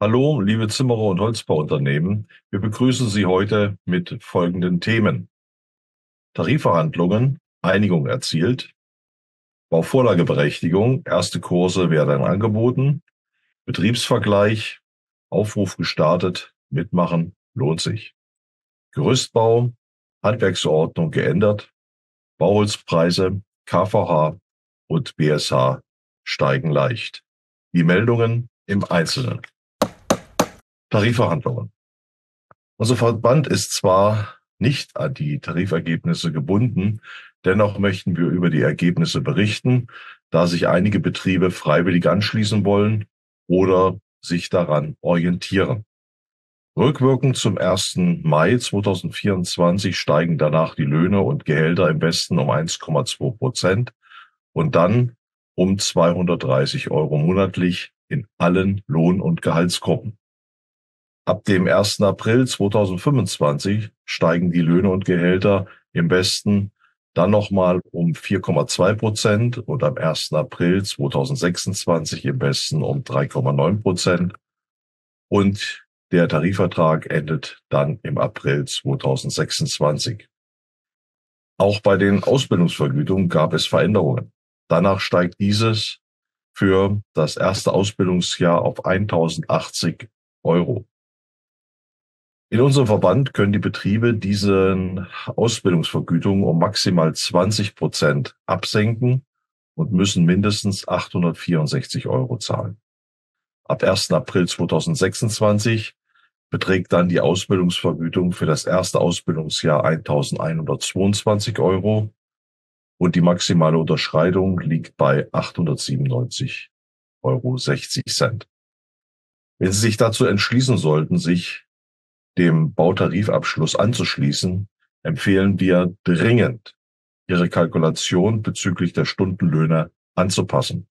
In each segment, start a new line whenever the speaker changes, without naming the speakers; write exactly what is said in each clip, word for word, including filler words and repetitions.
Hallo, liebe Zimmerer und Holzbauunternehmen. Wir begrüßen Sie heute mit folgenden Themen: Tarifverhandlungen, Einigung erzielt, Bauvorlageberechtigung, erste Kurse werden angeboten, Betriebsvergleich, Aufruf gestartet, mitmachen lohnt sich. Gerüstbau, Handwerksordnung geändert, Bauholzpreise, K V H und B S H steigen leicht. Die Meldungen im Einzelnen. Tarifverhandlungen. Unser Verband ist zwar nicht an die Tarifergebnisse gebunden, dennoch möchten wir über die Ergebnisse berichten, da sich einige Betriebe freiwillig anschließen wollen oder sich daran orientieren. Rückwirkend zum ersten Mai zweitausendvierundzwanzig steigen danach die Löhne und Gehälter im Westen um eins Komma zwei Prozent und dann um zweihundertdreißig Euro monatlich in allen Lohn- und Gehaltsgruppen. Ab dem ersten April zweitausendfünfundzwanzig steigen die Löhne und Gehälter im Westen dann nochmal um vier Komma zwei Prozent und am ersten April zweitausendsechsundzwanzig im Westen um drei Komma neun Prozent. Und der Tarifvertrag endet dann im April zweitausendsechsundzwanzig. Auch bei den Ausbildungsvergütungen gab es Veränderungen. Danach steigt dieses für das erste Ausbildungsjahr auf eintausendachtzig Euro. In unserem Verband können die Betriebe diese Ausbildungsvergütung um maximal zwanzig Prozent absenken und müssen mindestens achthundertvierundsechzig Euro zahlen. Ab ersten April zweitausendsechsundzwanzig beträgt dann die Ausbildungsvergütung für das erste Ausbildungsjahr eintausendeinhundertzweiundzwanzig Euro und die maximale Unterschreitung liegt bei achthundertsiebenundneunzig Euro sechzig Cent. Wenn Sie sich dazu entschließen sollten, sich dem Bautarifabschluss anzuschließen, empfehlen wir dringend, Ihre Kalkulation bezüglich der Stundenlöhne anzupassen.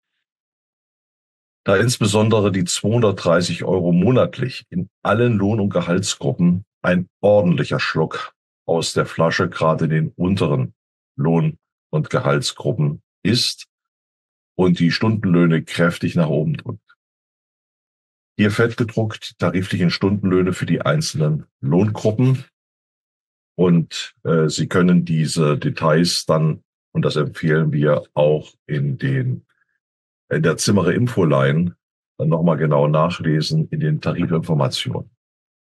Da insbesondere die zweihundertdreißig Euro monatlich in allen Lohn- und Gehaltsgruppen ein ordentlicher Schluck aus der Flasche gerade in den unteren Lohn- und Gehaltsgruppen ist und die Stundenlöhne kräftig nach oben drückt. Hier fett gedruckt die tariflichen Stundenlöhne für die einzelnen Lohngruppen und äh, Sie können diese Details dann, und das empfehlen wir auch in den in der Zimmerer Infoline, dann nochmal genau nachlesen in den Tarifinformationen.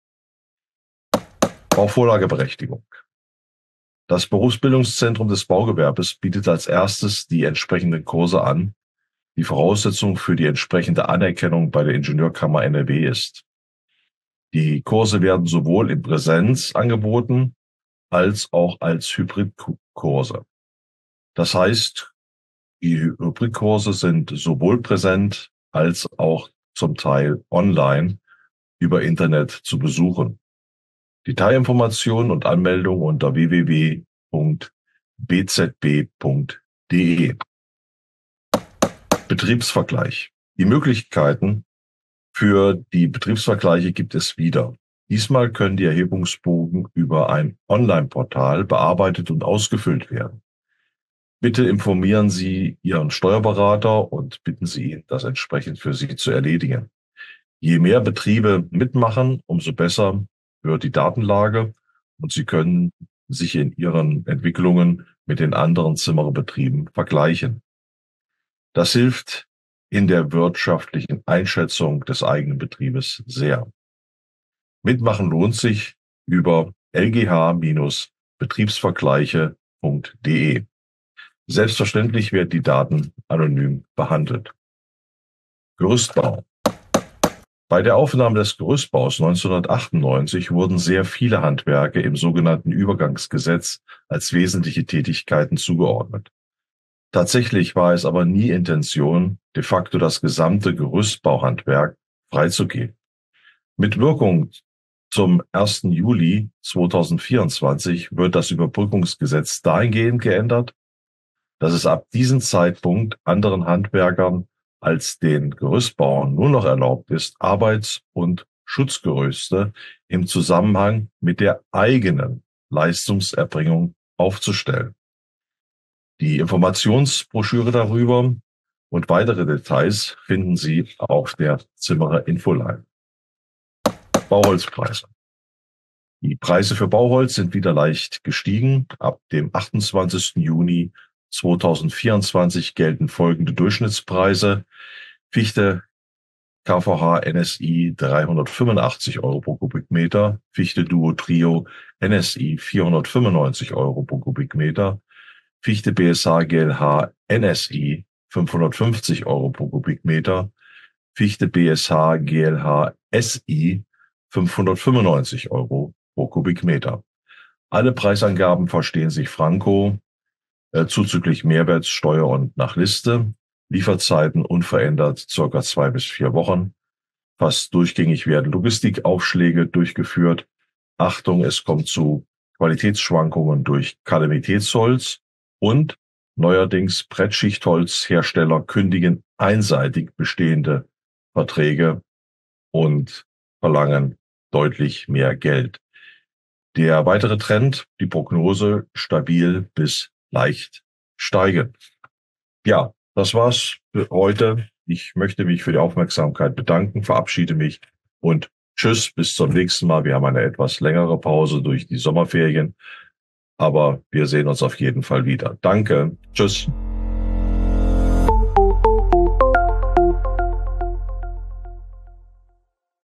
Bauvorlageberechtigung. Das Berufsbildungszentrum des Baugewerbes bietet als erstes die entsprechenden Kurse an. Die Voraussetzung für die entsprechende Anerkennung bei der Ingenieurkammer N R W ist. Die Kurse werden sowohl in Präsenz angeboten als auch als Hybridkurse. Das heißt, die Hybridkurse sind sowohl präsent als auch zum Teil online über Internet zu besuchen. Detailinformationen und Anmeldung unter w w w punkt b z b punkt d e. Betriebsvergleich. Die Möglichkeiten für die Betriebsvergleiche gibt es wieder. Diesmal können die Erhebungsbogen über ein Online-Portal bearbeitet und ausgefüllt werden. Bitte informieren Sie Ihren Steuerberater und bitten Sie ihn, das entsprechend für Sie zu erledigen. Je mehr Betriebe mitmachen, umso besser wird die Datenlage und Sie können sich in Ihren Entwicklungen mit den anderen Zimmererbetrieben vergleichen. Das hilft in der wirtschaftlichen Einschätzung des eigenen Betriebes sehr. Mitmachen lohnt sich über l g h Bindestrich betriebsvergleiche punkt d e. Selbstverständlich werden die Daten anonym behandelt. Gerüstbau. Bei der Aufnahme des Gerüstbaus neunzehnhundertachtundneunzig wurden sehr viele Handwerke im sogenannten Übergangsgesetz als wesentliche Tätigkeiten zugeordnet. Tatsächlich war es aber nie Intention, de facto das gesamte Gerüstbauhandwerk freizugeben. Mit Wirkung zum ersten Juli zweitausendvierundzwanzig wird das Überbrückungsgesetz dahingehend geändert, dass es ab diesem Zeitpunkt anderen Handwerkern als den Gerüstbauern nur noch erlaubt ist, Arbeits- und Schutzgerüste im Zusammenhang mit der eigenen Leistungserbringung aufzustellen. Die Informationsbroschüre darüber und weitere Details finden Sie auf der Zimmerer Infoline. Bauholzpreise. Die Preise für Bauholz sind wieder leicht gestiegen. Ab dem achtundzwanzigsten Juni zweitausendvierundzwanzig gelten folgende Durchschnittspreise. Fichte K V H N S I dreihundertfünfundachtzig Euro pro Kubikmeter, Fichte Duo Trio N S I vierhundertfünfundneunzig Euro pro Kubikmeter, Fichte B S H G L H N S I fünfhundertfünfzig Euro pro Kubikmeter, Fichte B S H G L H S I fünfhundertfünfundneunzig Euro pro Kubikmeter. Alle Preisangaben verstehen sich franko, äh, zuzüglich Mehrwertsteuer und nach Liste. Lieferzeiten unverändert circa zwei bis vier Wochen. Fast durchgängig werden Logistikaufschläge durchgeführt. Achtung, es kommt zu Qualitätsschwankungen durch Kalamitätsholz und neuerdings Brettschichtholzhersteller kündigen einseitig bestehende Verträge und verlangen deutlich mehr Geld. Der weitere Trend, die Prognose stabil bis leicht steigend. Ja, das war's für heute. Ich möchte mich für die Aufmerksamkeit bedanken, verabschiede mich und tschüss, bis zum nächsten Mal. Wir haben eine etwas längere Pause durch die Sommerferien, aber wir sehen uns auf jeden Fall wieder. Danke, tschüss.